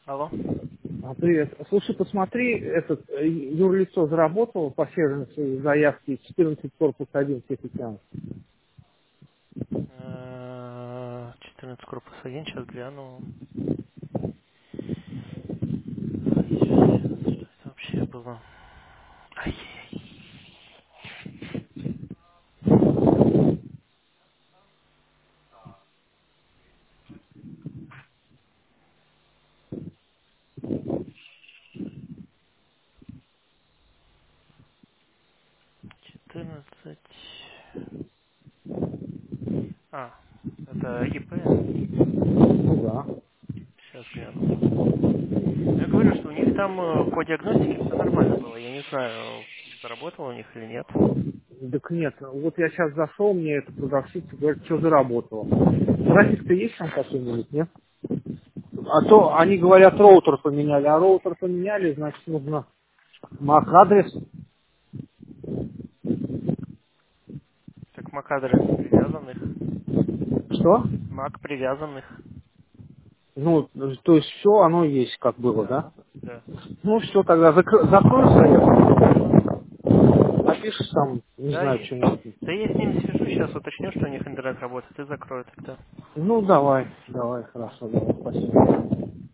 Алло. Привет. Слушай, посмотри, юрлицо заработало по сервису заявки 14 корпус 1 Тихоокеан. 14 корпус 1, сейчас гляну. Что это вообще было? Ай-яй-яй. 14. А, это ИП. Ну да. Сейчас гляну. Ну, я говорю, что у них там по диагностике все нормально было. Я не знаю, заработало у них или нет. Так нет, вот я сейчас зашел, мне эта продавщица говорит, что заработало. График-то есть там какой-нибудь, нет? А то они говорят, роутер поменяли, а роутер поменяли, значит нужно MAC-адрес. Так, MAC-адрес привязанных. Что? MAC привязанных. Ну, то есть все, оно есть, как было, Да. да? Да. Ну все, тогда закрою заявку. Хорошо. Напишешь там, не Да, знаю, что-нибудь. да я с ними свяжусь, сейчас уточню, что у них интернет работает, и закрою тогда. Ну, давай, хорошо, давай, спасибо.